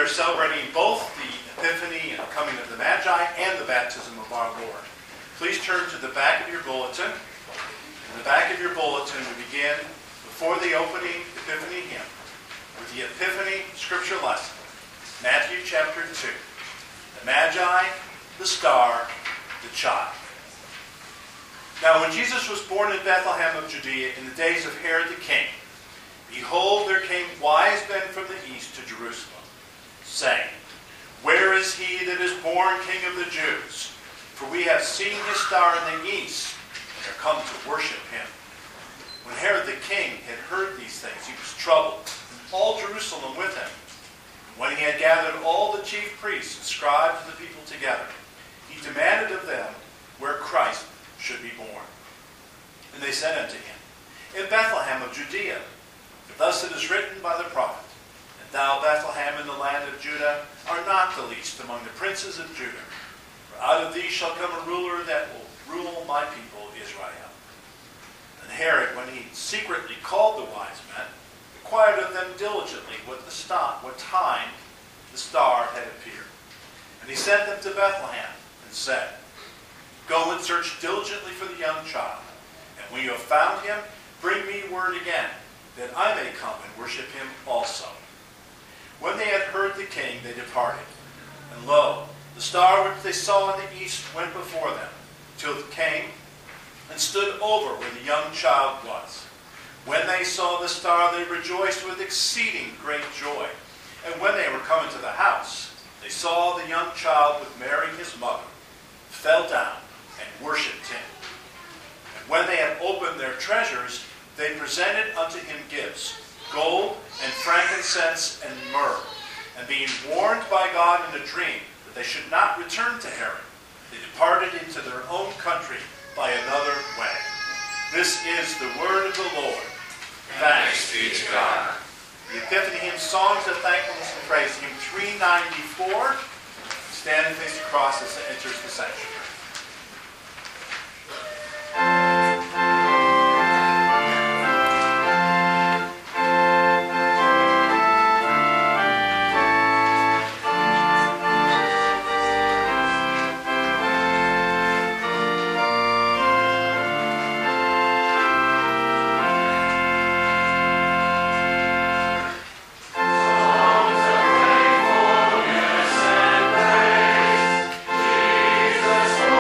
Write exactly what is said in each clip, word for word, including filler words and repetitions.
are celebrating both the Epiphany and coming of the Magi and the baptism of our Lord. Please turn to the back of your bulletin. In the back of your bulletin, we begin before the opening Epiphany hymn with the Epiphany scripture lesson, Matthew chapter two. The Magi, the star, the child. Now when Jesus was born in Bethlehem of Judea in the days of Herod the king, behold, there came wise men from the east to Jerusalem, saying, Where is he that is born King of the Jews? For we have seen his star in the east, and are come to worship him. When Herod the king had heard these things, he was troubled, and all Jerusalem with him. And when he had gathered all the chief priests and scribes of the people together, he demanded of them where Christ should be born. And they said unto him, In Bethlehem of Judea. For thus it is written by the prophet, And thou, Bethlehem, in the land of Judah, art not the least among the princes of Judah. For out of thee shall come a ruler that will rule my people Israel. And Herod, when he secretly called the wise men, inquired of them diligently what the star, what time the star had appeared. And he sent them to Bethlehem, and said, Go and search diligently for the young child, and when you have found him, bring me word again, that I may come and worship him also. When they had heard the king, they departed. And lo, the star which they saw in the east went before them, till it came and stood over where the young child was. When they saw the star, they rejoiced with exceeding great joy. And when they were come into the house, they saw the young child with Mary his mother, fell down and worshipped him. And when they had opened their treasures, they presented unto him gifts, gold and frankincense and myrrh. And being warned by God in a dream that they should not return to Herod, they departed into their own country by another way. This is the word of the Lord. Thanks be to God. The Epiphany hymn, Songs of Thankfulness and Praise, hymn three ninety-four. Stand and face the cross as it enters the sanctuary. Jesus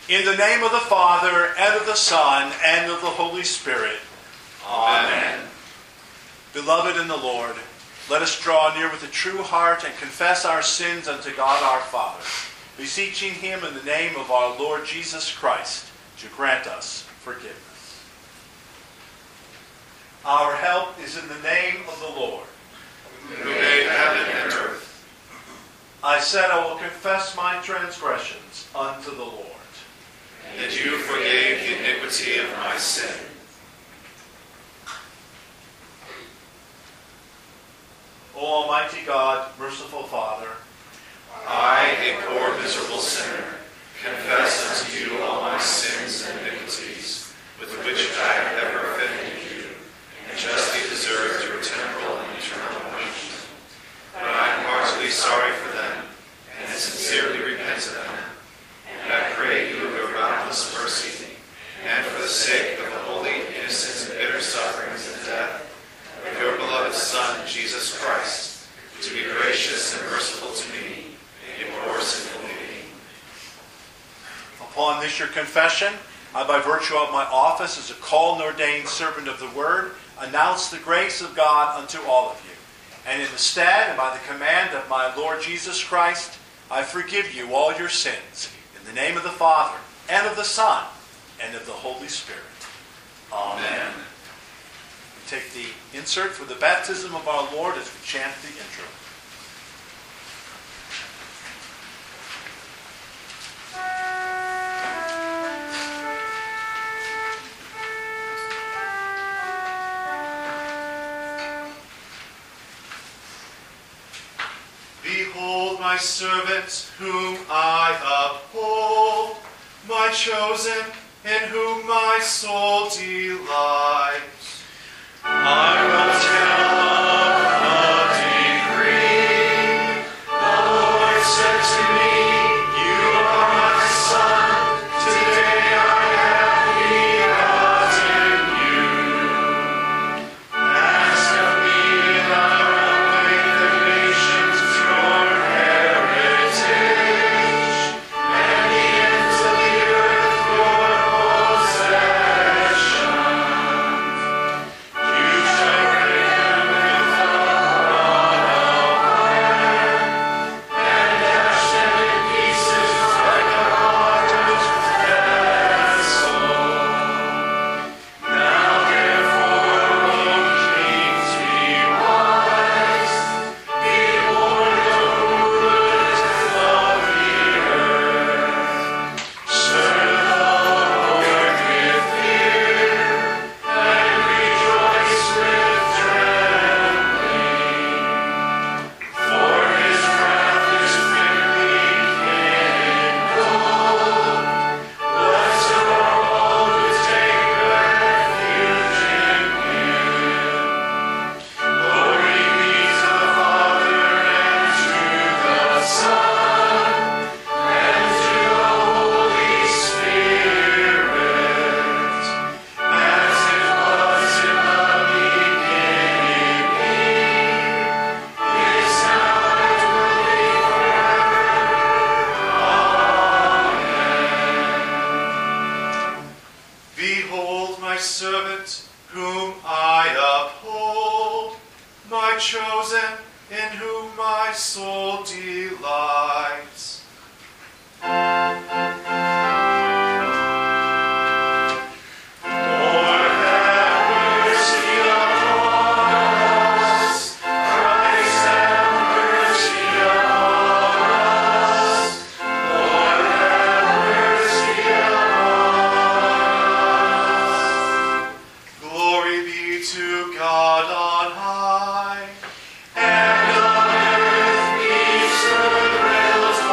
In the name of the Father, and of the Son, and of the Holy Spirit. Amen. Beloved in the Lord, let us draw near with a true heart and confess our sins unto God our Father, beseeching him in the name of our Lord Jesus Christ to grant us forgiveness. Our help is in the name of the Lord, who made heaven and earth. I said, I will confess my transgressions unto the Lord. That you forgave the iniquity of my sin. O Almighty God, merciful Father, I, a poor miserable sinner, confess unto you all my sins and iniquities, with which I have ever offended you, and justly deserved your temporal and eternal punishment. But I am heartily sorry for them, and sincerely repent of them. And I pray you of your boundless mercy, and for the sake of the holy, innocent, and bitter sufferings and death of your beloved Son, Jesus Christ, to be gracious and merciful to me, a poor sinful being. upon this your confession, I, by virtue of my office as a called and ordained servant of the Word, announce the grace of God unto all of you. And in the stead and by the command of my Lord Jesus Christ, I forgive you all your sins, in the name of the Father, and of the Son, and of the Holy Spirit. Amen. Amen. We take the insert for the baptism of our Lord as we chant the intro. Behold my servant, whom I uphold, my chosen, in whom my soul delights. I will tell of the decree. The Lord said to me, you are my son, today I have begotten you. Ask of me, and I will make the nations your heritage, and the ends of the earth your possession. You shall break them with a rod of iron, and dash them in pieces like a potter's vessel. Now therefore, O kings, be wise. Behold the rulers of the earth. Serve the Lord with fear, and rejoice with trembling. For his wrath is quickly kindled. Blessed are all who take refuge in him. Glory be to the Father, and to the Son, and to the Holy Spirit, as it was in the beginning, is now, and will be forever. Amen. Behold my servant, whom I uphold, my chosen, in whom my soul delights. Lord, have mercy upon us. Christ, have mercy upon us. Lord, have mercy upon us. Glory be to God on high, and on earth peace, goodwill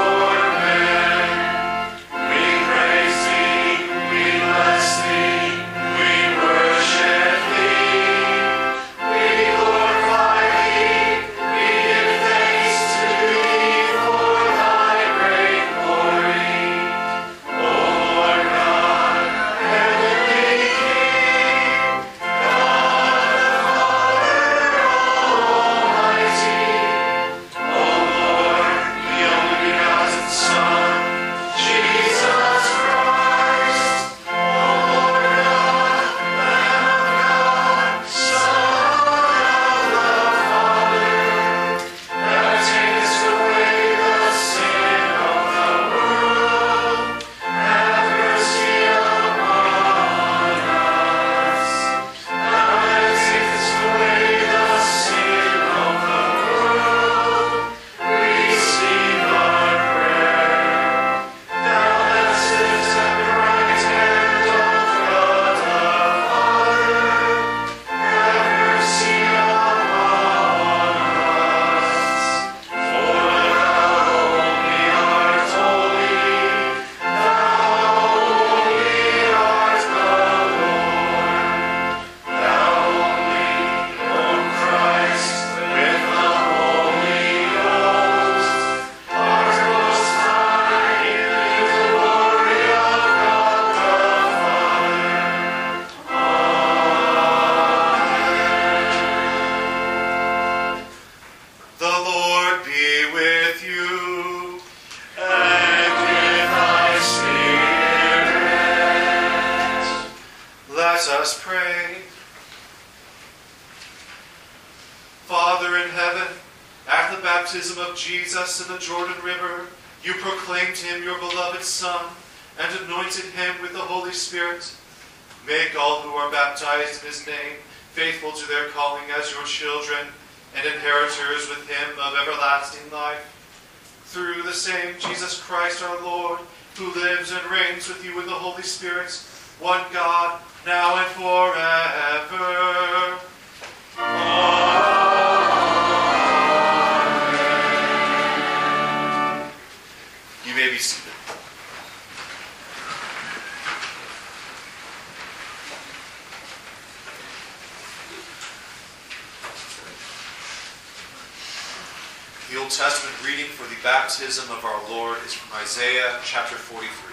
Let us pray. Father in heaven, at the baptism of Jesus in the Jordan River, you proclaimed him your beloved Son and anointed him with the Holy Spirit. Make all who are baptized in his name faithful to their calling as your children and inheritors with him of everlasting life. Through the same Jesus Christ our Lord, who lives and reigns with you in the Holy Spirit, one God, now and forever. Amen. You may be seated. The Old Testament reading for the baptism of our Lord is from Isaiah chapter forty-three.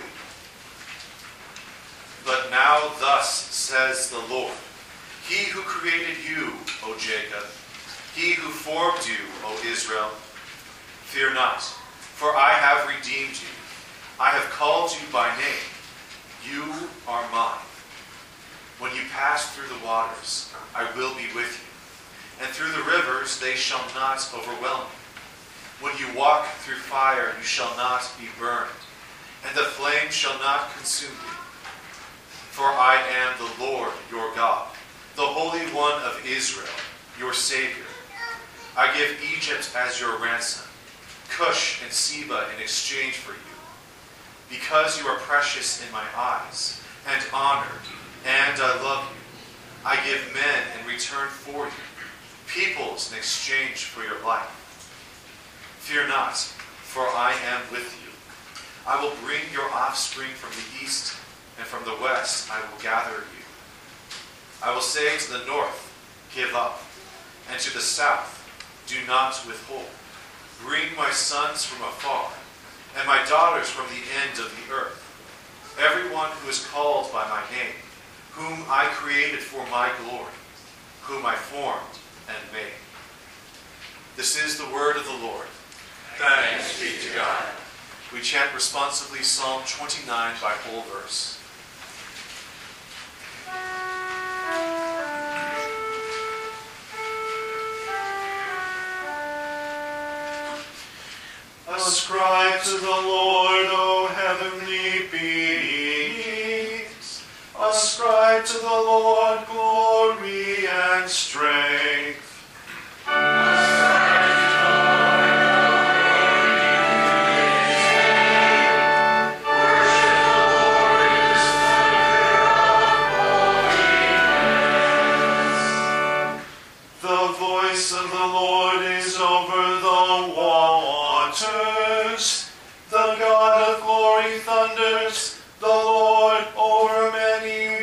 But now thus says the Lord, He who created you, O Jacob, He who formed you, O Israel, fear not, for I have redeemed you. I have called you by name. You are mine. When you pass through the waters, I will be with you, and through the rivers they shall not overwhelm you. When you walk through fire, you shall not be burned, and the flame shall not consume you. For I am the Lord your God, the Holy One of Israel, your Savior. I give Egypt as your ransom, Cush and Seba in exchange for you. Because you are precious in my eyes, and honored, and I love you, I give men in return for you, peoples in exchange for your life. Fear not, for I am with you. I will bring your offspring from the east, and from the west I will gather you. I will say to the north, give up, and to the south, do not withhold. Bring my sons from afar, and my daughters from the end of the earth. Everyone who is called by my name, whom I created for my glory, whom I formed and made. This is the word of the Lord. Thanks be to God. We chant responsively Psalm twenty-nine by whole verse. Ascribe to the Lord, O heavenly beings. Ascribe to the Lord glory and strength. Of the Lord is over the waters. The God of glory thunders. The Lord over many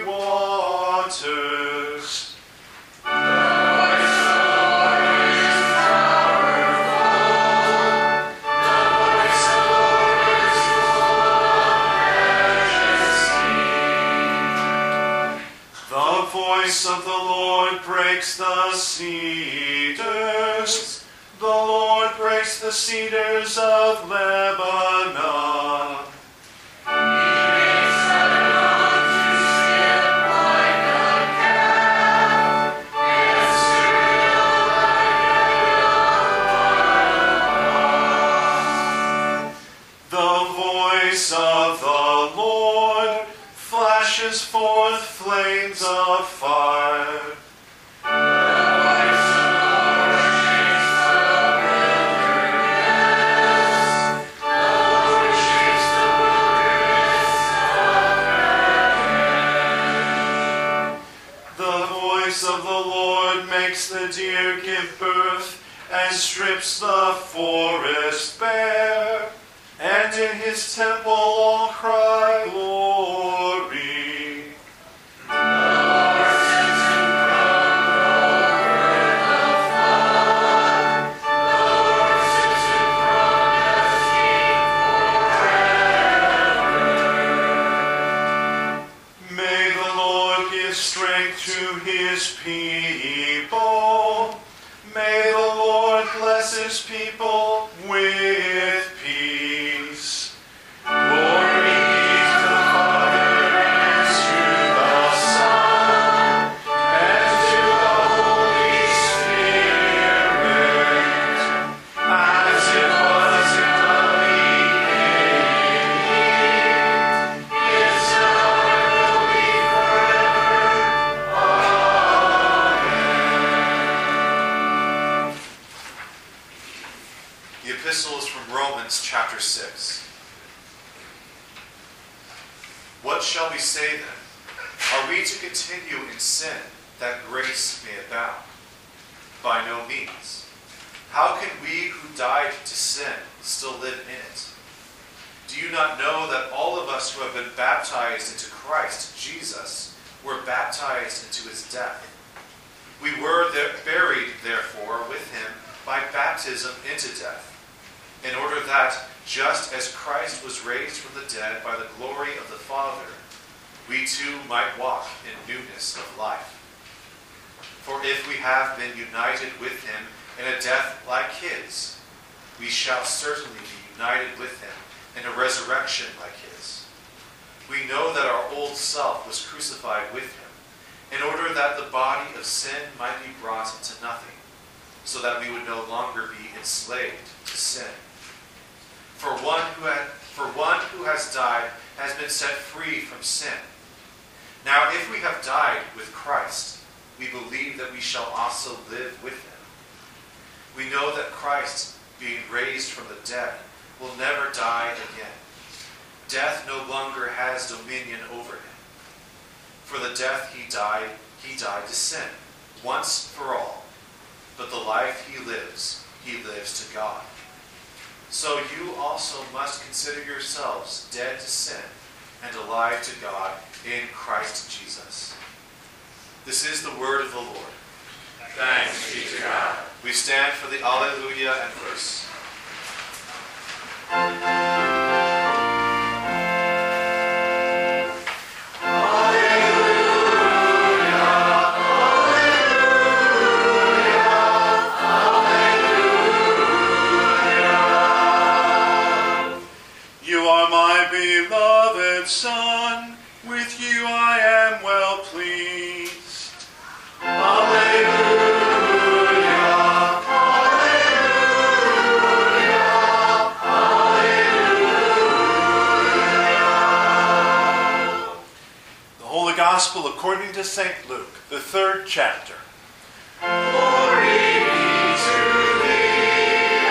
waters. The voice of the Lord is powerful. The voice of the Lord is full of majesty. The voice of the Lord breaks the cedars. The Lord breaks the cedars of Lebanon. He makes Lebanon to skip like a calf, and Syria like a The voice of the Lord flashes forth flames of fire. The deer give birth and strips the forest bare, and in his temple all cry glory. The Lord sends him from over the flood. The Lord sends him from the sea forever. May the Lord give strength to his people. May the Lord bless his people with peace. Glory be to the Father and to the Son shall we say then? Are we to continue in sin, that grace may abound? By no means. How can we who died to sin still live in it? Do you not know that all of us who have been baptized into Christ Jesus were baptized into his death? We were there, buried, therefore, with him by baptism into death, in order that, just as Christ was raised from the dead by the glory of the Father, we too might walk in newness of life. For if we have been united with him in a death like his, we shall certainly be united with him in a resurrection like his. We know that our old self was crucified with him, in order that the body of sin might be brought to nothing, so that we would no longer be enslaved to sin. For one who had, for one who has died has been set free from sin. Now, if we have died with Christ, we believe that we shall also live with him. We know that Christ, being raised from the dead, will never die again. Death no longer has dominion over him. For the death he died, he died to sin, once for all. But the life he lives, he lives to God. So you also must consider yourselves dead to sin and alive to God in Christ Jesus. This is the word of the Lord. Thanks be to God. We stand for the Alleluia and verse. Son, with you I am well pleased. Alleluia, alleluia, alleluia. The Holy Gospel according to Saint Luke, the third chapter. Glory be to thee,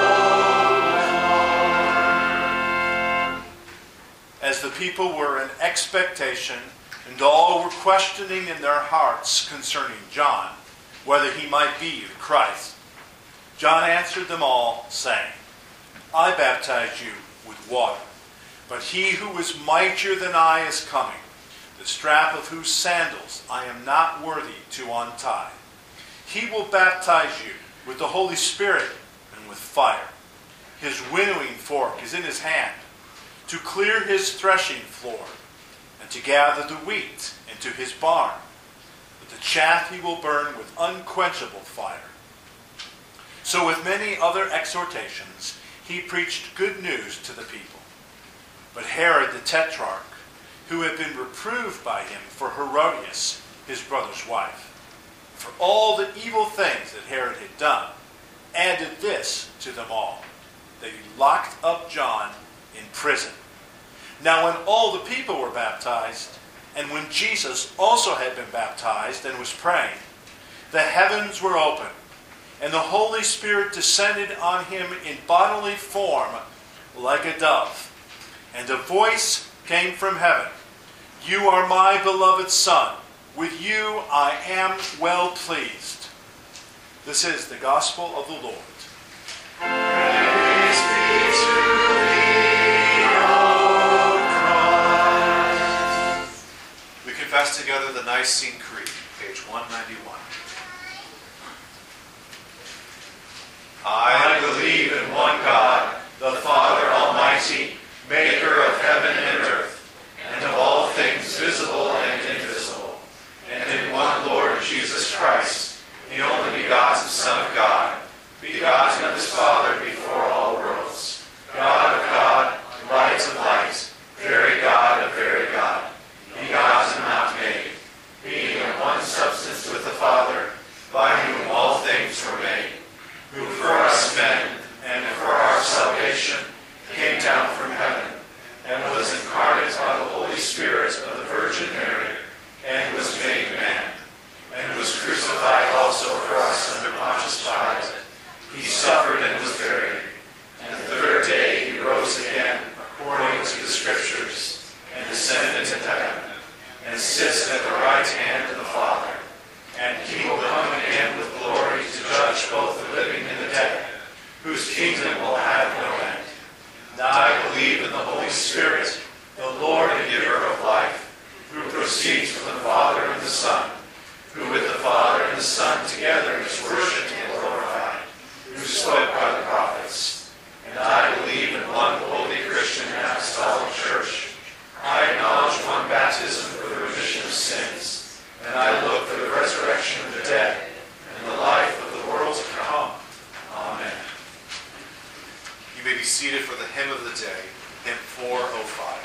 O Lord. As the people were in expectation, and all were questioning in their hearts concerning John, whether he might be the Christ, John answered them all, saying, I baptize you with water, but he who is mightier than I is coming, the strap of whose sandals I am not worthy to untie. He will baptize you with the Holy Spirit and with fire. His winnowing fork is in his hand, to clear his threshing floor, and to gather the wheat into his barn. But the chaff he will burn with unquenchable fire. So with many other exhortations, he preached good news to the people. But Herod the Tetrarch, who had been reproved by him for Herodias, his brother's wife, for all the evil things that Herod had done, added this to them all, that he locked up John in prison. Now when all the people were baptized, and when Jesus also had been baptized and was praying, the heavens were opened, and the Holy Spirit descended on him in bodily form like a dove. And a voice came from heaven, You are my beloved Son. With you I am well pleased. This is the gospel of the Lord. Praise be to thee, O Christ. We confess together the Nicene Creed, page one ninety-one. I believe in one God, the Father Almighty, maker of heaven and earth, and of all things visible and invisible, and in one Lord Jesus Christ, the only begotten Son of God, begotten of his Father before all worlds, God of God, light of light, very God of very God, begotten, not made, being in one substance with the Father, by whom all things were made, who for us men and for our salvation came down from heaven, and was incarnate by the Holy Spirit of the Virgin heaven, and sits at the right hand of the Father. And he will come again with glory to judge both the living and the dead, whose kingdom will have no end. And I believe in the Holy Spirit, the Lord and giver of life, who proceeds from the Father and the Son, who with the Father and the Son together is worshipped and glorified, who spoke by the prophets. And I believe in one holy Christian and apostolic church. I acknowledge one baptism for the remission of sins, and I look for the resurrection of the dead and the life of the world to come. Amen. You may be seated for the hymn of the day, hymn four oh five.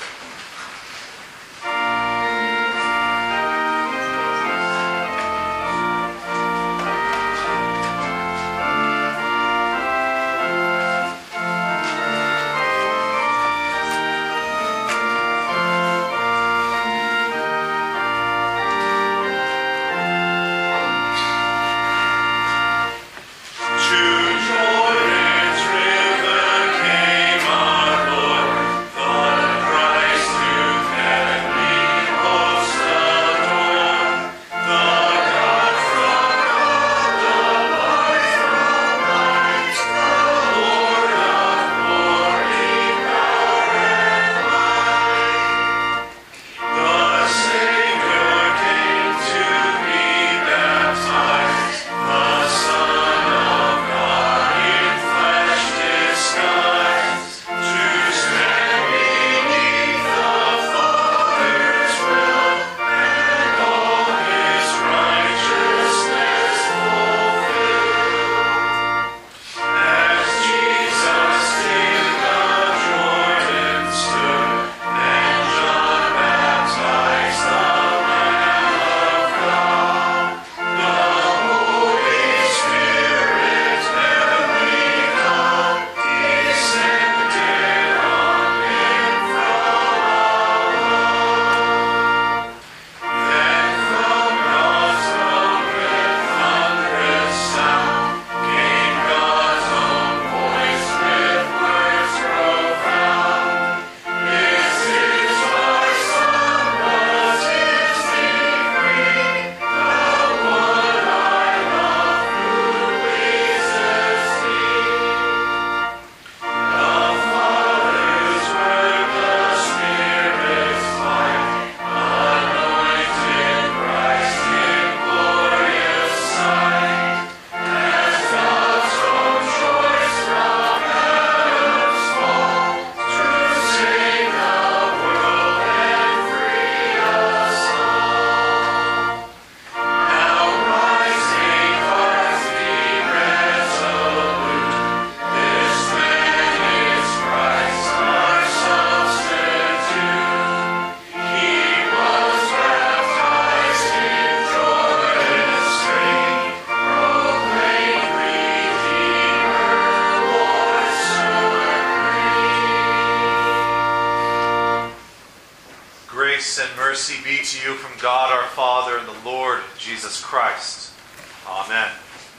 Grace and mercy be to you from God our Father and the Lord Jesus Christ. Amen.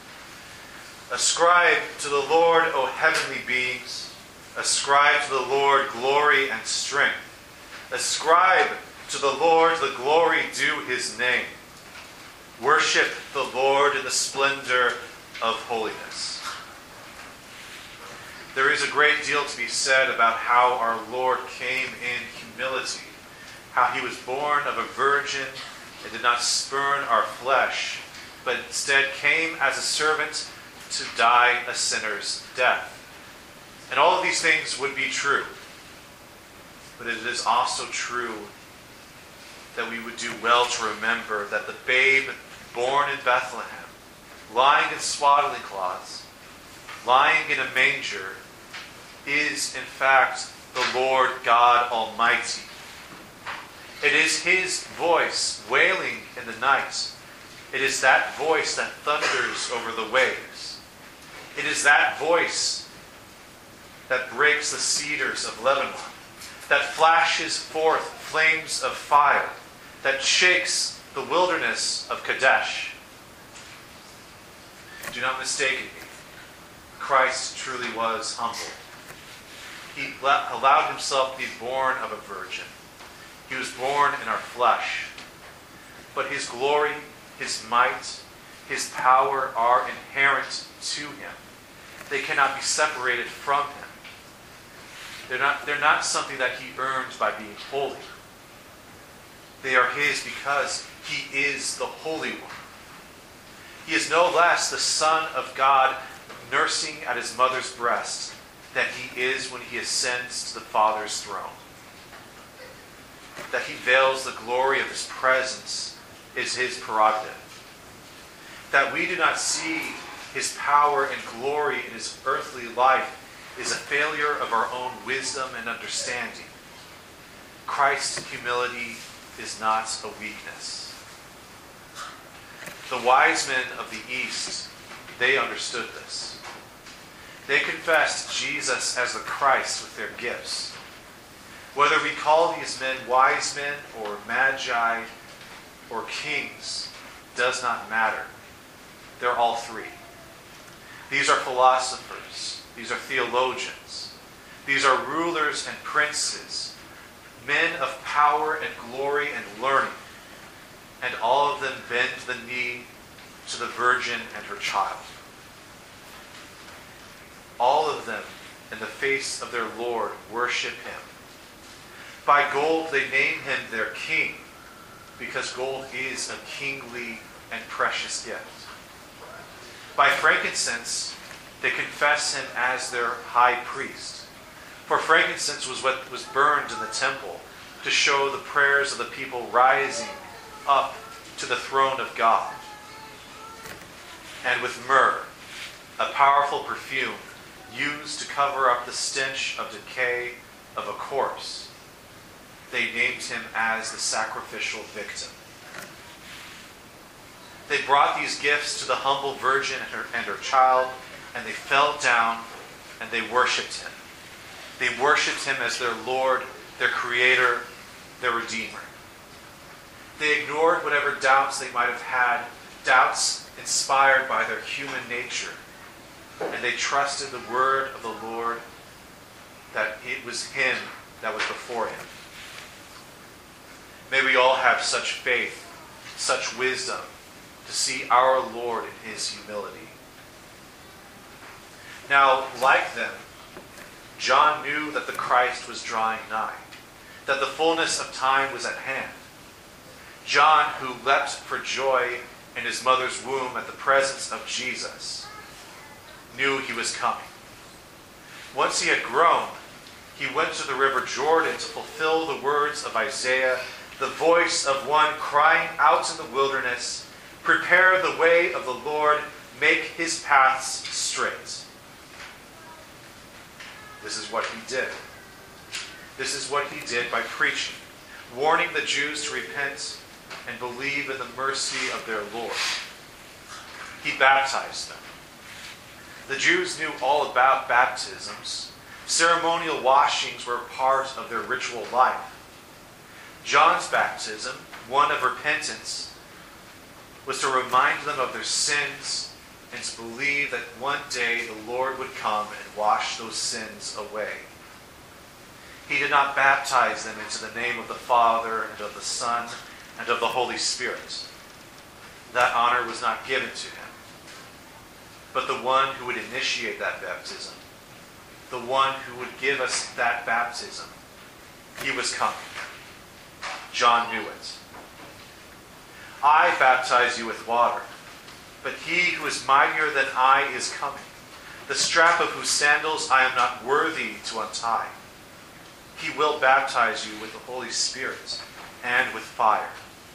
Ascribe to the Lord, O heavenly beings. Ascribe to the Lord glory and strength. Ascribe to the Lord the glory due his name. Worship the Lord in the splendor of holiness. There is a great deal to be said about how our Lord came in humility, how he was born of a virgin and did not spurn our flesh, but instead came as a servant to die a sinner's death. And all of these things would be true. But it is also true that we would do well to remember that the babe born in Bethlehem, lying in swaddling cloths, lying in a manger, is in fact the Lord God Almighty. It is his voice wailing in the night. It is that voice that thunders over the waves. It is that voice that breaks the cedars of Lebanon, that flashes forth flames of fire, that shakes the wilderness of Kadesh. Do not mistake me. Christ truly was humble. He allowed himself to be born of a virgin. He was born in our flesh. But his glory, his might, his power are inherent to him. They cannot be separated from him. They're not, they're not something that he earns by being holy. They are his because he is the Holy One. He is no less the Son of God nursing at his mother's breast than he is when he ascends to the Father's throne. That he veils the glory of his presence is his prerogative. That we do not see his power and glory in his earthly life is a failure of our own wisdom and understanding. Christ's humility is not a weakness. The wise men of the East, they understood this. They confessed Jesus as the Christ with their gifts. Whether we call these men wise men or magi or kings does not matter. They're all three. These are philosophers. These are theologians. These are rulers and princes, men of power and glory and learning. And all of them bend the knee to the Virgin and her child. All of them, in the face of their Lord, worship him. By gold they name him their king, because gold is a kingly and precious gift. By frankincense, they confess him as their high priest. For frankincense was what was burned in the temple to show the prayers of the people rising up to the throne of God. And with myrrh, a powerful perfume used to cover up the stench of decay of a corpse, they named him as the sacrificial victim. They brought these gifts to the humble virgin and her, and her child, and they fell down and they worshipped him. They worshipped him as their Lord, their Creator, their Redeemer. They ignored whatever doubts they might have had, doubts inspired by their human nature, and they trusted the word of the Lord, that it was him that was before him. May we all have such faith, such wisdom, to see our Lord in his humility. Now, like them, John knew that the Christ was drawing nigh, that the fullness of time was at hand. John, who leapt for joy in his mother's womb at the presence of Jesus, knew he was coming. Once he had grown, he went to the river Jordan to fulfill the words of Isaiah, the voice of one crying out in the wilderness, "Prepare the way of the Lord, make his paths straight." This is what he did. This is what he did by preaching, warning the Jews to repent and believe in the mercy of their Lord. He baptized them. The Jews knew all about baptisms. Ceremonial washings were part of their ritual life. John's baptism, one of repentance, was to remind them of their sins and to believe that one day the Lord would come and wash those sins away. He did not baptize them into the name of the Father and of the Son and of the Holy Spirit. That honor was not given to him. But the one who would initiate that baptism, the one who would give us that baptism, he was coming. John knew it. I baptize you with water, but he who is mightier than I is coming, the strap of whose sandals I am not worthy to untie. He will baptize you with the Holy Spirit and with fire.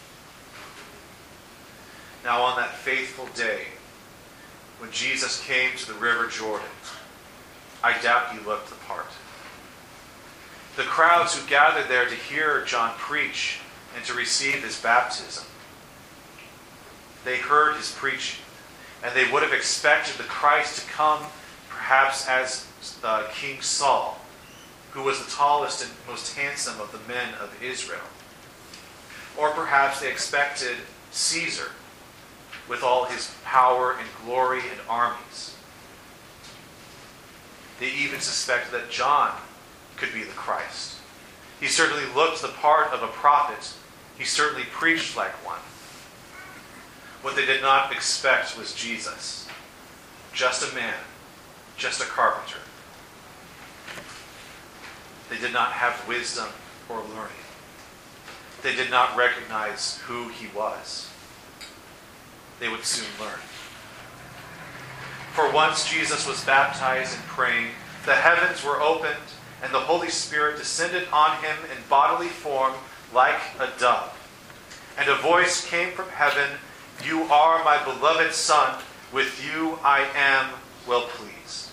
Now on that faithful day, when Jesus came to the river Jordan, I doubt he looked the part. The crowds who gathered there to hear John preach and to receive his baptism, they heard his preaching, and they would have expected the Christ to come perhaps as uh, King Saul, who was the tallest and most handsome of the men of Israel. Or perhaps they expected Caesar with all his power and glory and armies. They even suspected that John could be the Christ. He certainly looked the part of a prophet. He certainly preached like one. What they did not expect was Jesus. Just a man. Just a carpenter. They did not have wisdom or learning. They did not recognize who he was. They would soon learn. For once Jesus was baptized and praying, the heavens were opened, and the Holy Spirit descended on him in bodily form like a dove. And a voice came from heaven, "You are my beloved Son, with you I am well pleased."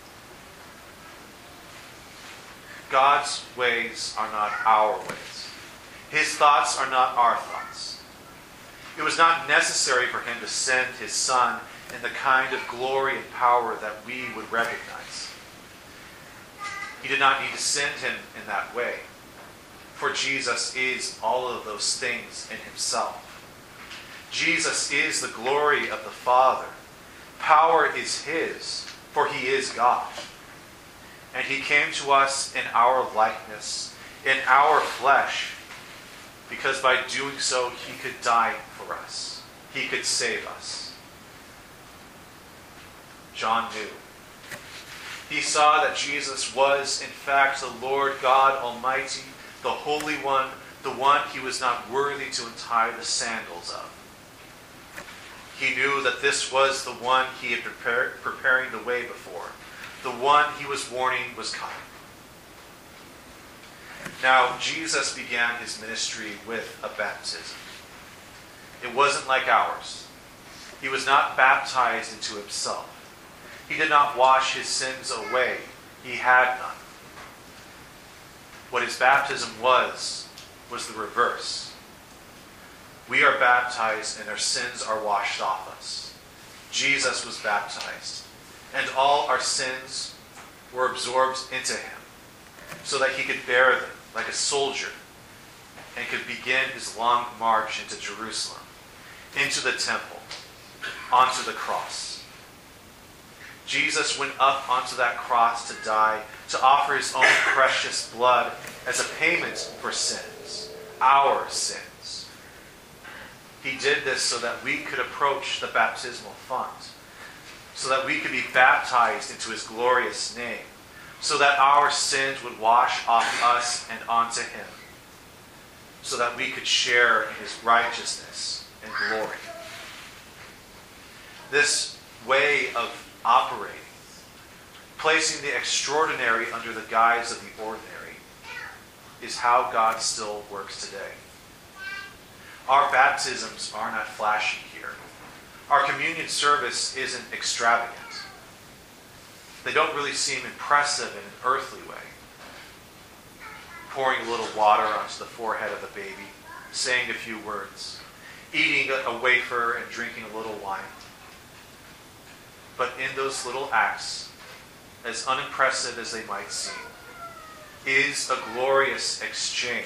God's ways are not our ways. His thoughts are not our thoughts. It was not necessary for him to send his Son in the kind of glory and power that we would recognize. He did not need to send him in that way, for Jesus is all of those things in himself. Jesus is the glory of the Father. Power is his, for he is God. And he came to us in our likeness, in our flesh, because by doing so he could die for us. He could save us. John knew. He saw that Jesus was, in fact, the Lord God Almighty, the Holy One, the one he was not worthy to untie the sandals of. He knew that this was the one he had prepared, preparing the way before, the one he was warning was coming. Now, Jesus began his ministry with a baptism. It wasn't like ours. He was not baptized into himself. He did not wash his sins away. He had none. What his baptism was, was the reverse. We are baptized and our sins are washed off us. Jesus was baptized, and all our sins were absorbed into him, so that he could bear them like a soldier and could begin his long march into Jerusalem, into the temple, onto the cross. Jesus went up onto that cross to die, to offer his own precious blood as a payment for sins, our sins. He did this so that we could approach the baptismal font, so that we could be baptized into his glorious name, so that our sins would wash off us and onto him, so that we could share in his righteousness and glory. This way of operating, placing the extraordinary under the guise of the ordinary, is how God still works today. Our baptisms are not flashy here. Our communion service isn't extravagant. They don't really seem impressive in an earthly way. Pouring a little water onto the forehead of a baby, saying a few words, eating a wafer and drinking a little wine. But in those little acts, as unimpressive as they might seem, is a glorious exchange.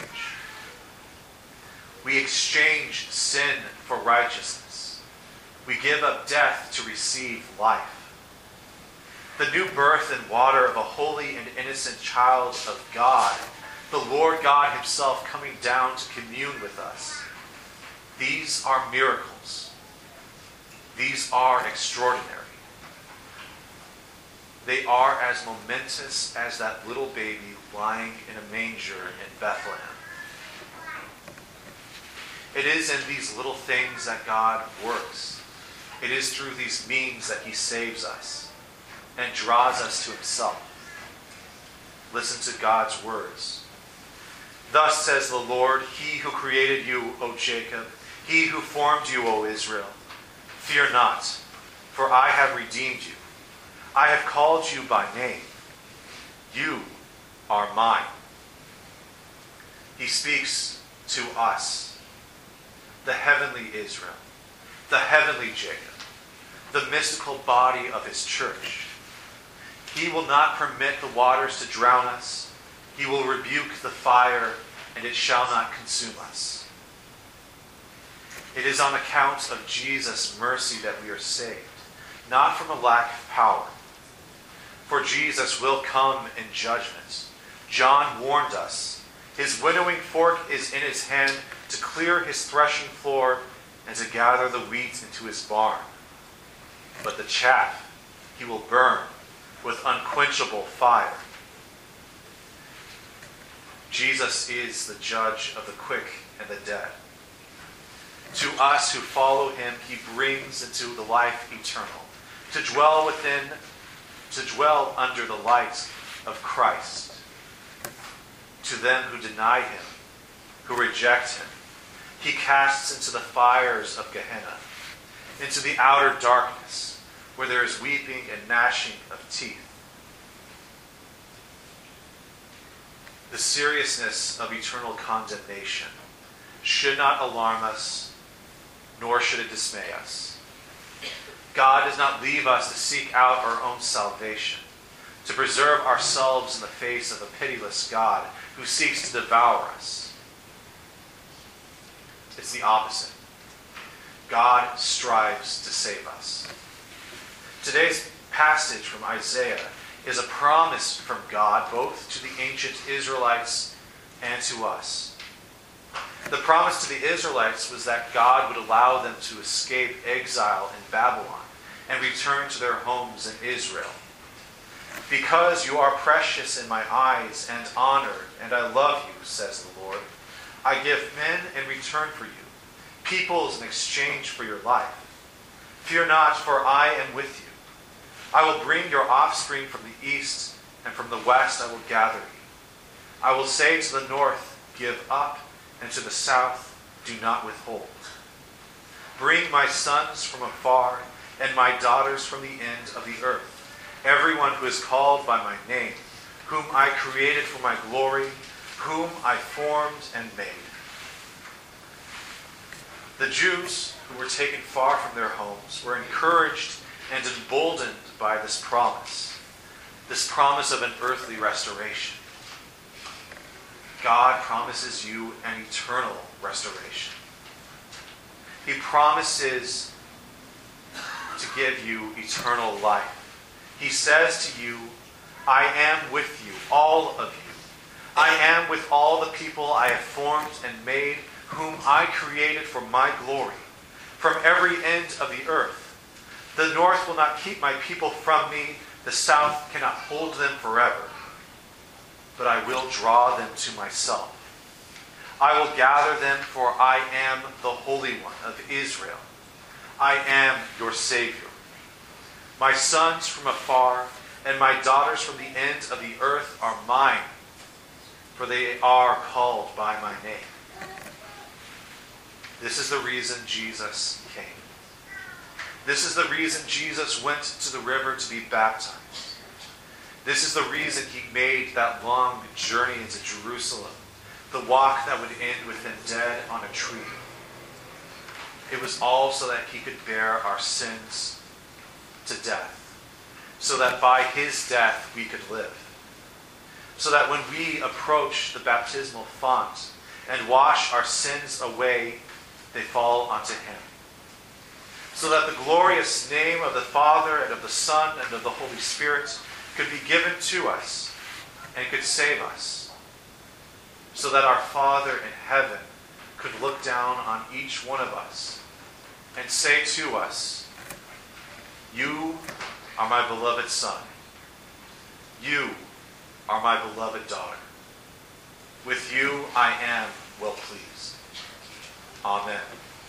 We exchange sin for righteousness. We give up death to receive life. The new birth and water of a holy and innocent child of God, the Lord God himself coming down to commune with us. These are miracles. These are extraordinary. They are as momentous as that little baby lying in a manger in Bethlehem. It is in these little things that God works. It is through these means that he saves us and draws us to himself. Listen to God's words. Thus says the Lord, he who created you, O Jacob, he who formed you, O Israel. Fear not, for I have redeemed you. I have called you by name. You are mine. He speaks to us, the heavenly Israel, the heavenly Jacob, the mystical body of his church. He will not permit the waters to drown us. He will rebuke the fire, and it shall not consume us. It is on account of Jesus' mercy that we are saved, not from a lack of power. For Jesus will come in judgment. John warned us, His winnowing fork is in his hand to clear his threshing floor and to gather the wheat into his barn. But the chaff he will burn with unquenchable fire. Jesus is the judge of the quick and the dead. To us who follow him, he brings into the life eternal, to dwell within, to dwell under the light of Christ. To them who deny him, who reject him, he casts into the fires of Gehenna, into the outer darkness, where there is weeping and gnashing of teeth. The seriousness of eternal condemnation should not alarm us, nor should it dismay us. God does not leave us to seek out our own salvation, to preserve ourselves in the face of a pitiless God who seeks to devour us. It's the opposite. God strives to save us. Today's passage from Isaiah is a promise from God both to the ancient Israelites and to us. The promise to the Israelites was that God would allow them to escape exile in Babylon and return to their homes in Israel. Because you are precious in my eyes and honored, and I love you, says the Lord, I give men in return for you, peoples in exchange for your life. Fear not, for I am with you. I will bring your offspring from the east, and from the west I will gather you. I will say to the north, give up, and to the south, do not withhold. Bring my sons from afar, and my daughters from the end of the earth, everyone who is called by my name, whom I created for my glory, whom I formed and made. The Jews who were taken far from their homes were encouraged and emboldened by this promise, this promise of an earthly restoration. God promises you an eternal restoration. He promises to give you eternal life. He says to you, I am with you, all of you. I am with all the people I have formed and made, whom I created for my glory, from every end of the earth. The north will not keep my people from me, the south cannot hold them forever. But I will draw them to myself. I will gather them, for I am the Holy One of Israel. I am your Savior. My sons from afar and my daughters from the ends of the earth are mine, for they are called by my name. This is the reason Jesus came. This is the reason Jesus went to the river to be baptized. This is the reason he made that long journey into Jerusalem, the walk that would end with him dead on a tree. It was all so that he could bear our sins to death, so that by his death we could live, so that when we approach the baptismal font and wash our sins away, they fall onto him, so that the glorious name of the Father and of the Son and of the Holy Spirit could be given to us and could save us, so that our Father in heaven could look down on each one of us and say to us, you are my beloved Son. You are my beloved daughter. With you I am well pleased. Amen.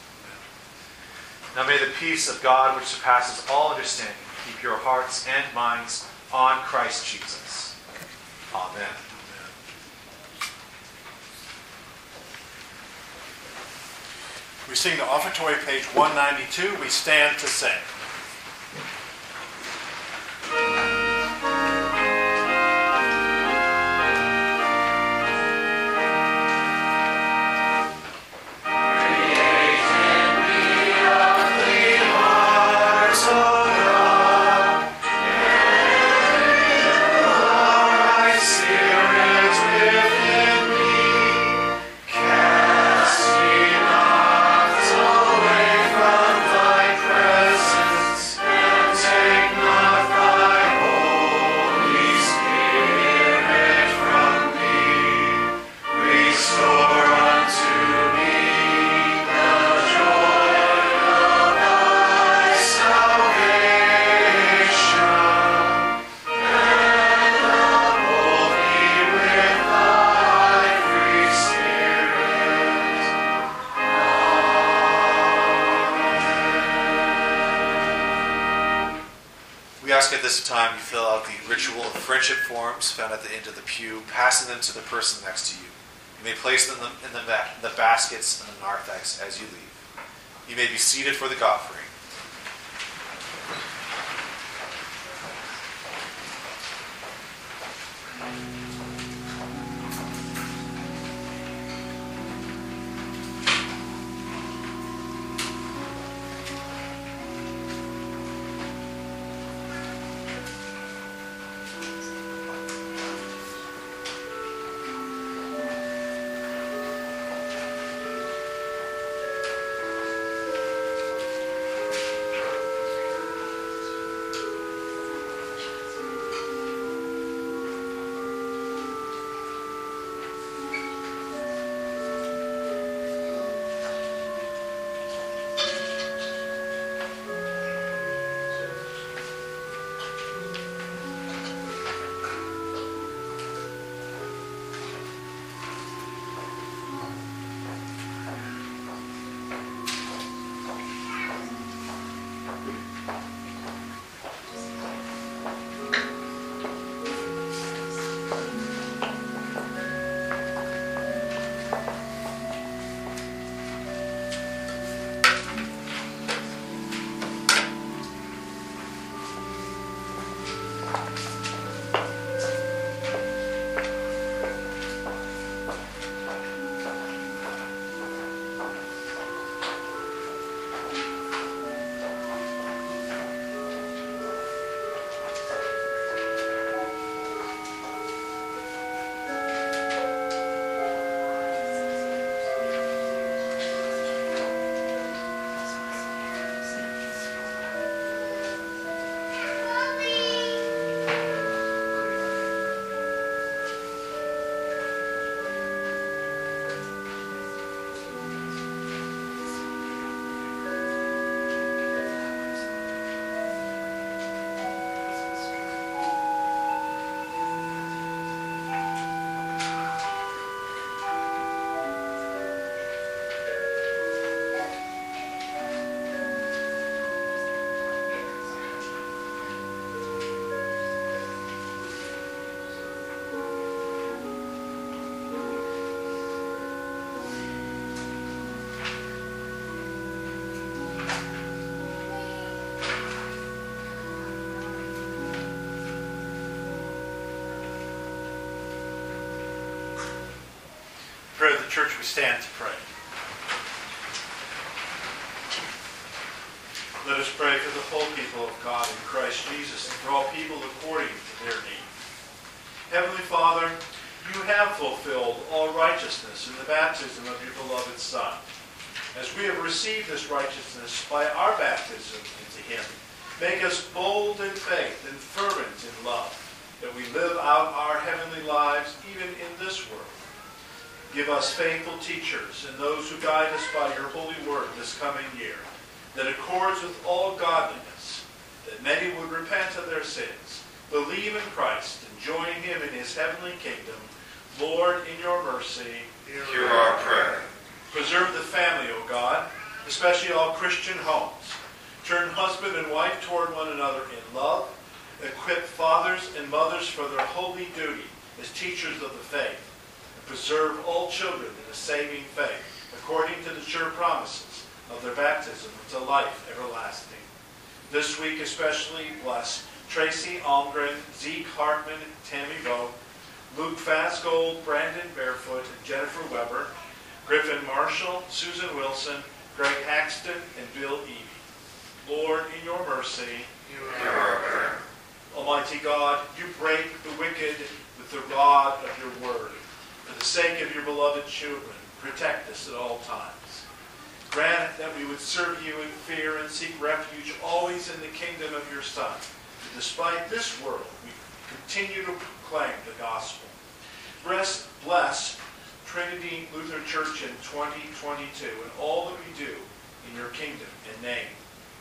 Now may the peace of God, which surpasses all understanding, keep your hearts and minds on Christ Jesus. Amen. We sing the offertory, page one ninety-two. We stand to sing. Cast me not away from thy presence. ask at this time you fill out the ritual of friendship forms found at the end of the pew, passing them to the person next to you. You may place them in the, in the baskets and the narthex as you leave. You may be seated for the offering. Prayer of the church, we stand to pray. Let us pray for the whole people of God in Christ Jesus and for all people according to their need. Heavenly Father, you have fulfilled all righteousness in the baptism of your beloved Son. As we have received this righteousness by our baptism into him, make us bold in faith and fervent in love, that we live out our heavenly lives even in this world. Give us faithful teachers and those who guide us by your holy word this coming year, that accords with all godliness, that many would repent of their sins, believe in Christ, and join him in his heavenly kingdom. Lord, in your mercy, hear our prayer. Preserve the family, O God, especially all Christian homes. Turn husband and wife toward one another in love. Equip fathers and mothers for their holy duty as teachers of the faith. Preserve all children in a saving faith, according to the sure promises of their baptism into life everlasting. This week especially bless Tracy Almgren, Zeke Hartman, Tammy Vogt, Luke Fasgold, Brandon Barefoot, and Jennifer Weber, Griffin Marshall, Susan Wilson, Greg Haxton, and Bill Evie. Lord, in your mercy, hear our prayer. Almighty God, you break the wicked with the rod of your word. For the sake of your beloved children, protect us at all times. Grant that we would serve you in fear and seek refuge always in the kingdom of your Son. Despite this world, we continue to proclaim the gospel. Bless, bless Trinity Lutheran Church in twenty twenty-two and all that we do in your kingdom and name.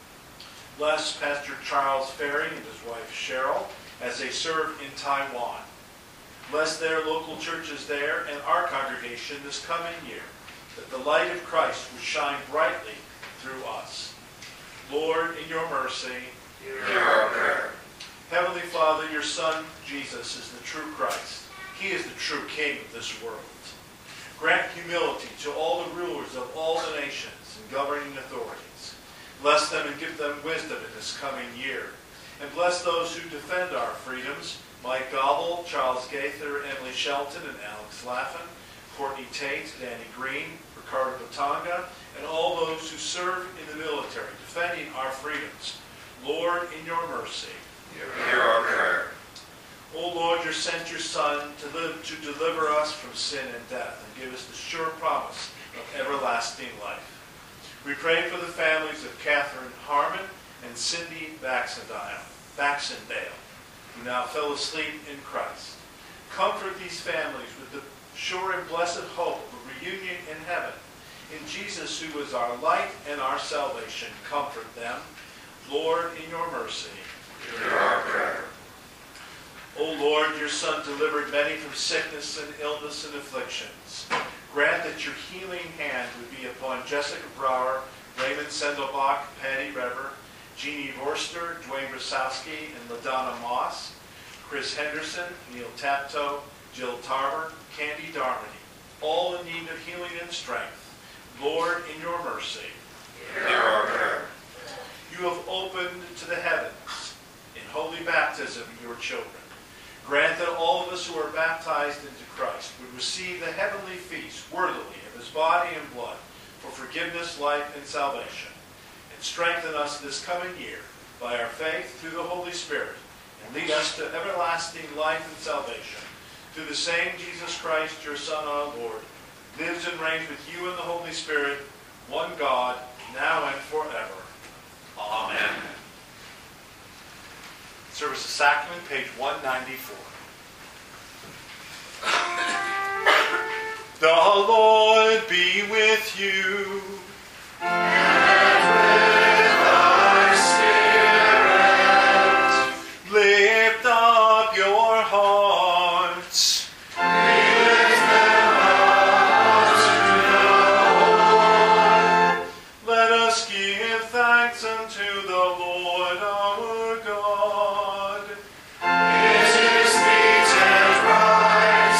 Bless Pastor Charles Ferry and his wife Cheryl as they serve in Taiwan. Bless their local churches there and our congregation this coming year, that the light of Christ would shine brightly through us. Lord, in your mercy, hear our prayer. Heavenly Father, your Son, Jesus, is the true Christ. He is the true King of this world. Grant humility to all the rulers of all the nations and governing authorities. Bless them and give them wisdom in this coming year. And bless those who defend our freedoms, Mike Gobble, Charles Gaither, Emily Shelton, and Alex Laffin, Courtney Tate, Danny Green, Ricardo Batanga, and all those who serve in the military, defending our freedoms. Lord, in your mercy, Hear our prayer. O Lord, you sent your Son to live to deliver us from sin and death and give us the sure promise of everlasting life. We pray for the families of Catherine Harmon and Cindy Baxendale, Baxendale, who now fell asleep in Christ. Comfort these families with the sure and blessed hope of a reunion in heaven. In Jesus, who is our light and our salvation, comfort them. Lord, in your mercy, Hear our prayer. O Lord, your Son delivered many from sickness and illness and afflictions. Grant that your healing hand would be upon Jessica Brower, Raymond Sendelbach, Patty Rever, Jeannie Vorster, Dwayne Brasowski, and LaDonna Moss, Chris Henderson, Neil Tapto, Jill Tarver, Candy Darmody, all in need of healing and strength. Lord, in your mercy, Hear our prayer. you have opened to the heavens in holy baptism your children. Grant that all of us who are baptized into Christ would receive the heavenly feast worthily of his body and blood for forgiveness, life, and salvation. And strengthen us this coming year by our faith through the Holy Spirit, and lead us to everlasting life and salvation. Through the same Jesus Christ, your Son, our Lord, lives and reigns with you in the Holy Spirit, one God, now and forever. Amen. Service of Sacrament, page one ninety-four. The Lord be with you. And with thy spirit. Lift up your hearts. We lift them up to the Lord. Let us give thanks unto the Lord our God. It is meet and right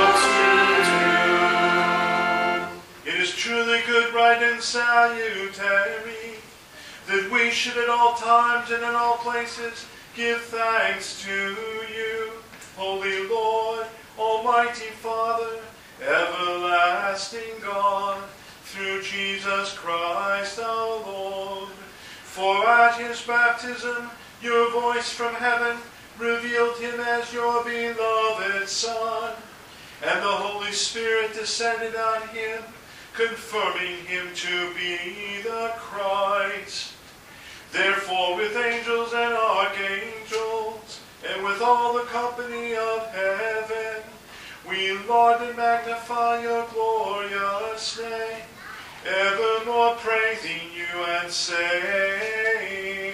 so to do. It is truly good, right, and salutary that we should at all times and in all places give thanks to you, Holy Lord, Almighty Father, everlasting God, through Jesus Christ our Lord. For at his baptism your voice from heaven revealed him as your beloved Son, and the Holy Spirit descended on him, confirming him to be the Christ. Therefore, with angels and archangels, and with all the company of heaven, we laud and magnify your glorious name, evermore praising you and saying,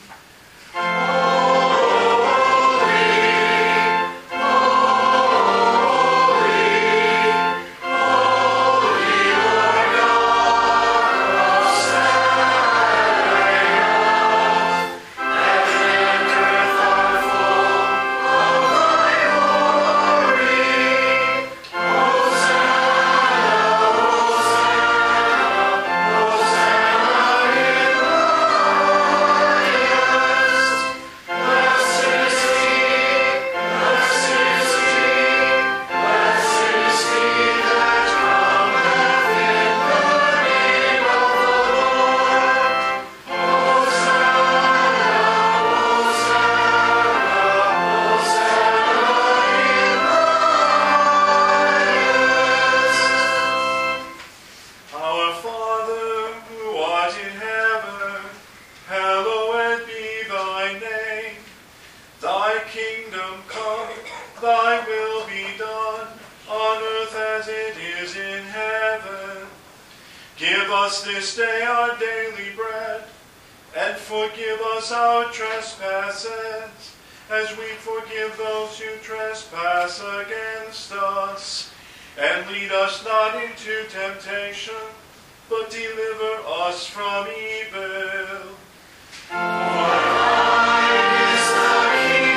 Give us this day our daily bread, and forgive us our trespasses, as we forgive those who trespass against us. And lead us not into temptation, but deliver us from evil. For thine is the kingdom,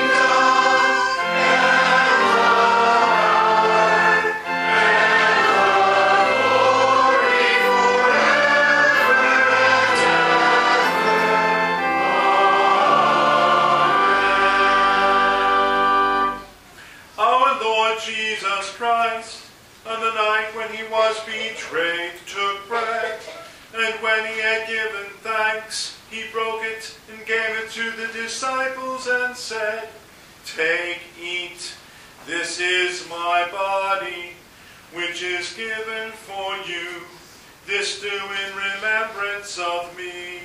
On the night when he was betrayed, took bread, and when he had given thanks, he broke it and gave it to the disciples and said, "Take, eat, this is my body, which is given for you. This do in remembrance of me."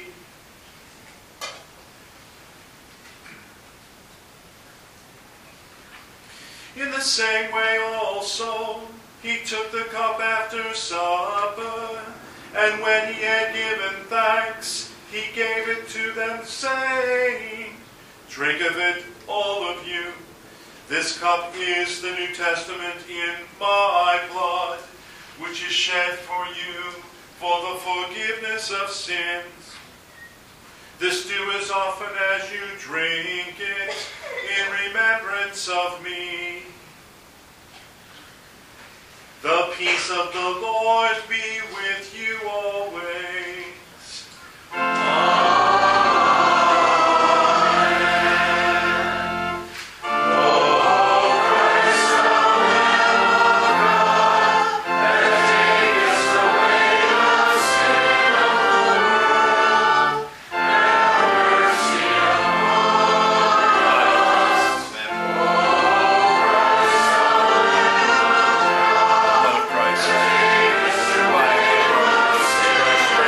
In the same way also, he took the cup after supper, and when he had given thanks, he gave it to them, saying, "Drink of it, all of you. This cup is the New Testament in my blood, which is shed for you for the forgiveness of sins. This do as often as you drink it in remembrance of me." The peace of the Lord be with you always. Blood of Christ.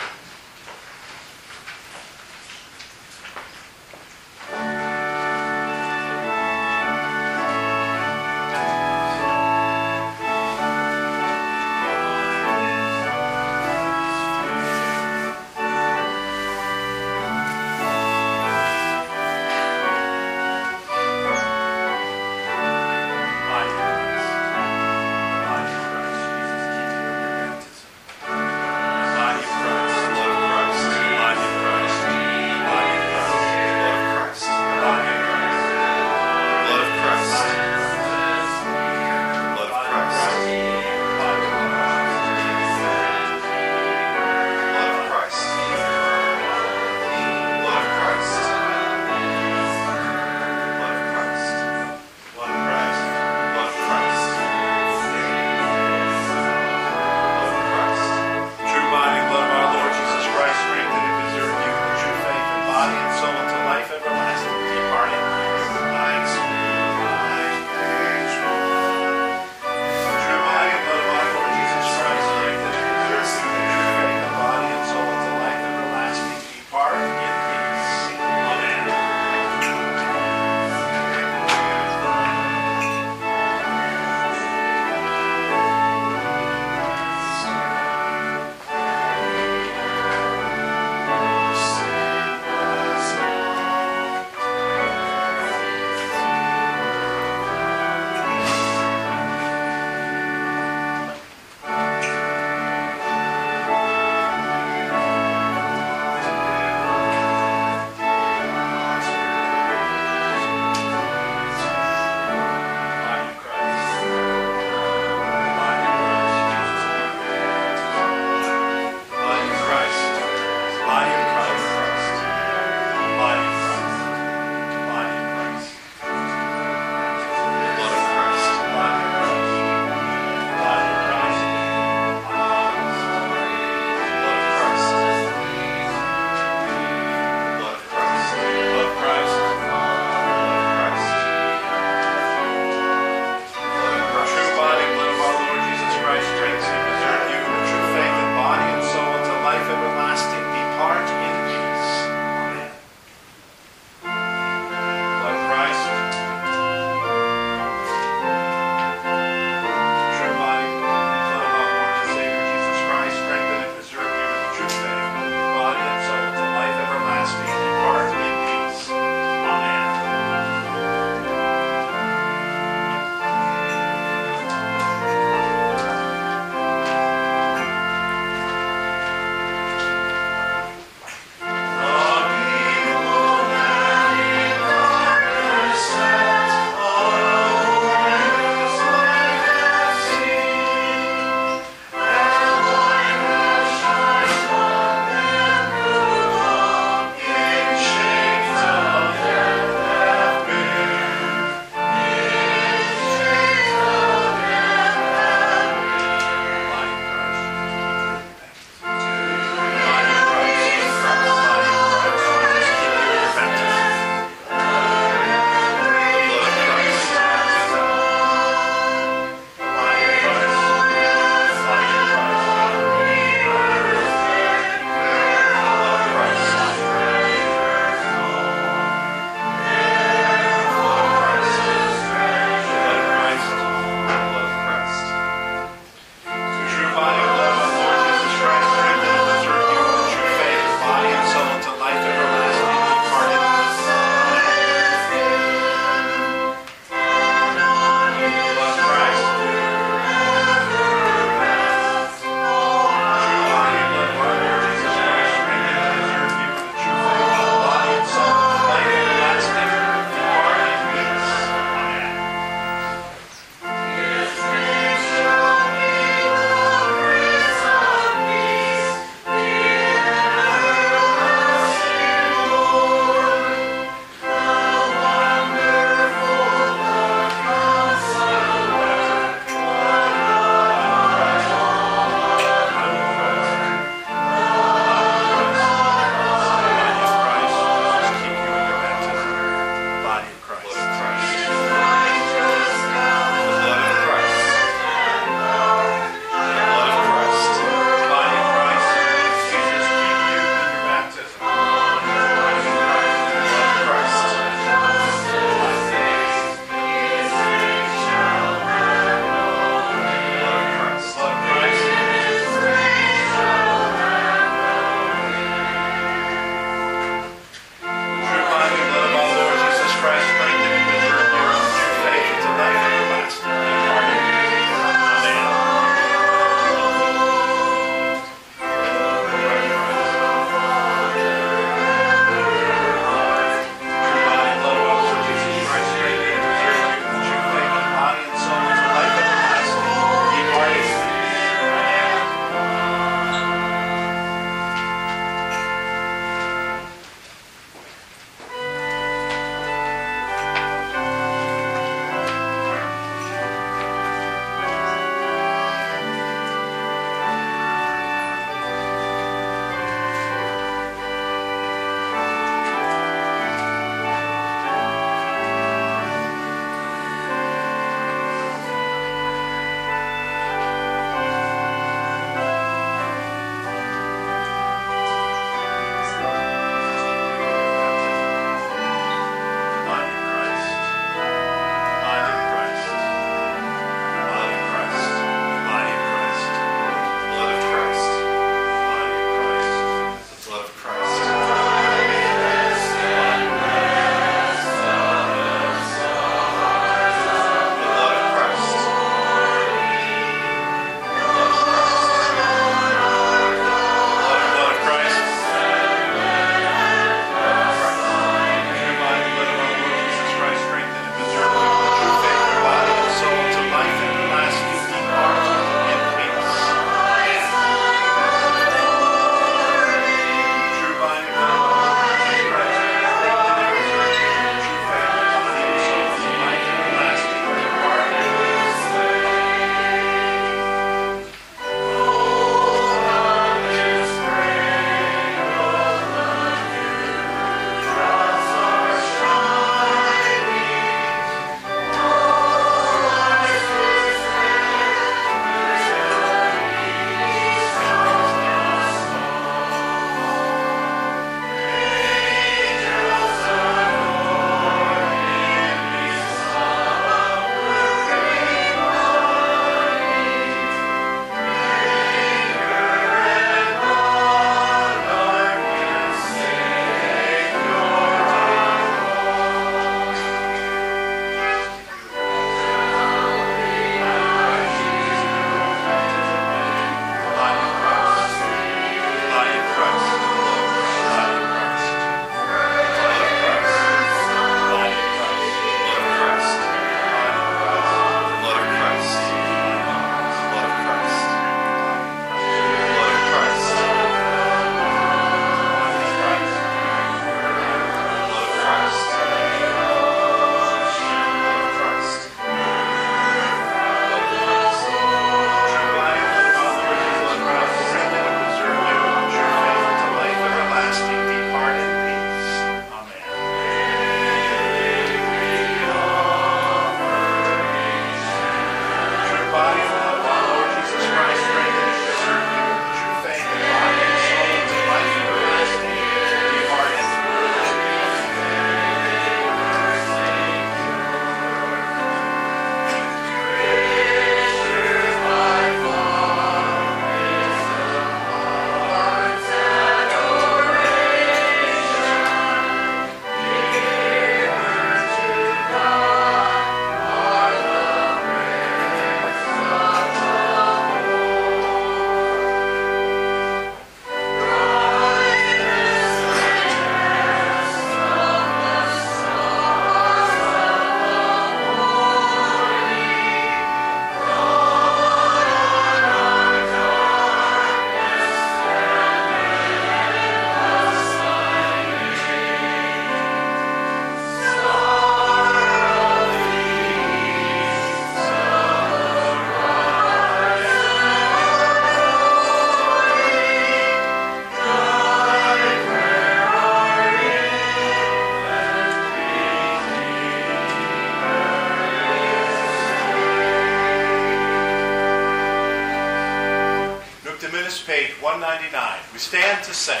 hymnist, page one ninety-nine. We stand to sing.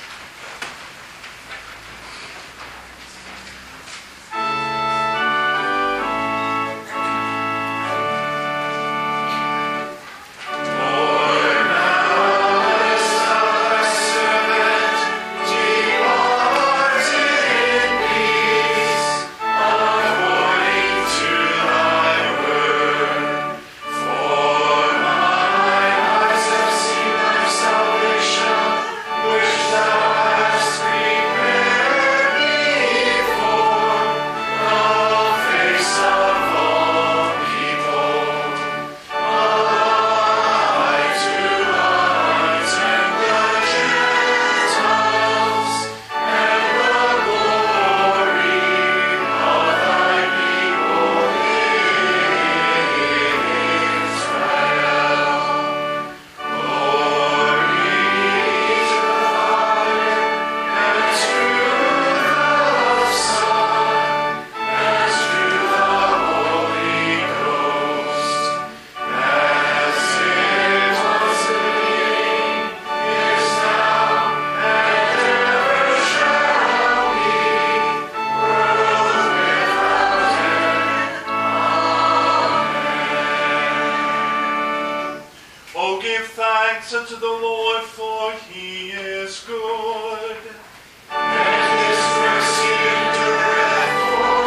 Unto the Lord, for he is good. And his mercy endureth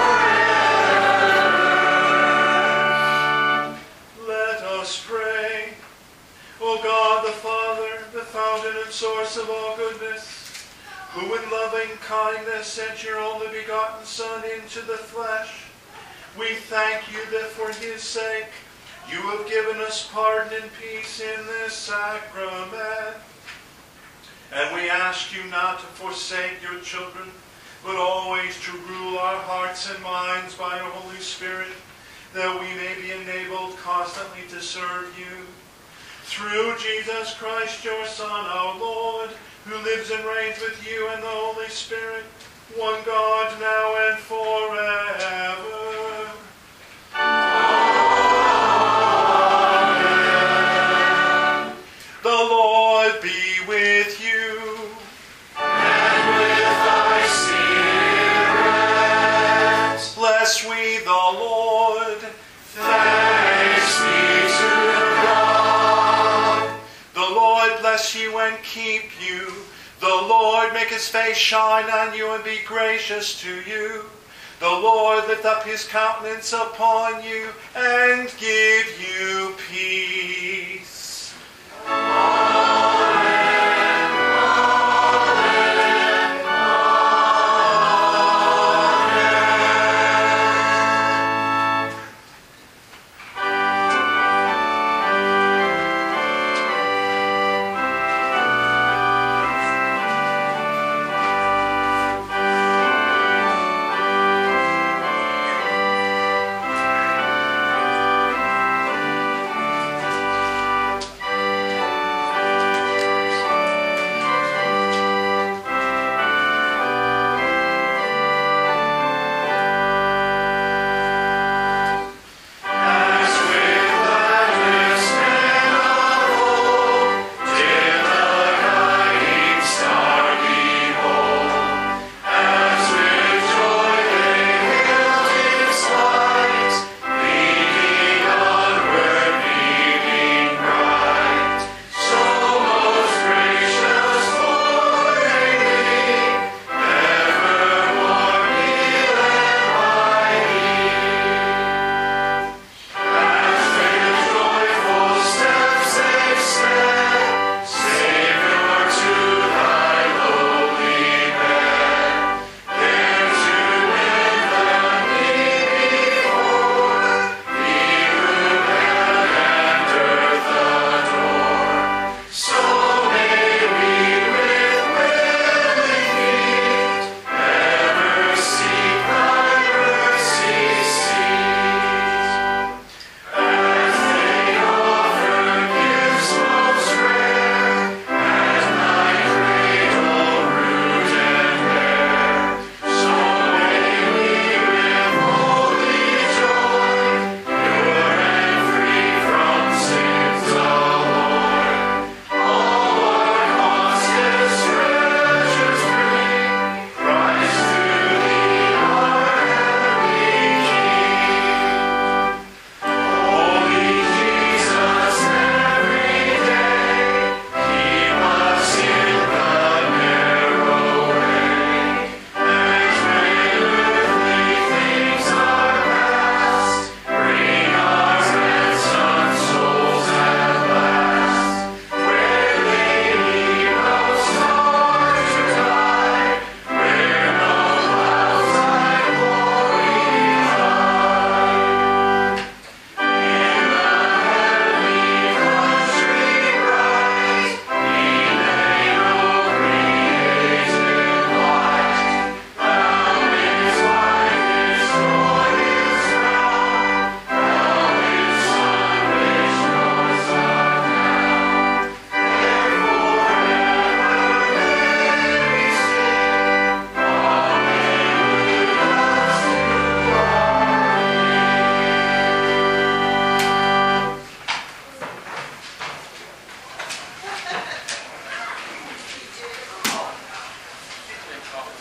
forever. Let us pray. O God the Father, the fountain and source of all goodness, who in loving kindness sent your only begotten Son into the flesh, we thank you that for his sake you have given us pardon and peace in this sacrament. And we ask you not to forsake your children, but always to rule our hearts and minds by your Holy Spirit, that we may be enabled constantly to serve you. Through Jesus Christ, your Son, our Lord, who lives and reigns with you and the Holy Spirit, one God, now and forever. The Lord be with you. And with thy spirit. Bless we the Lord. Thanks be to God. The Lord bless you and keep you. The Lord make his face shine on you and be gracious to you. The Lord lift up his countenance upon you and give you peace.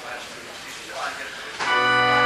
last week.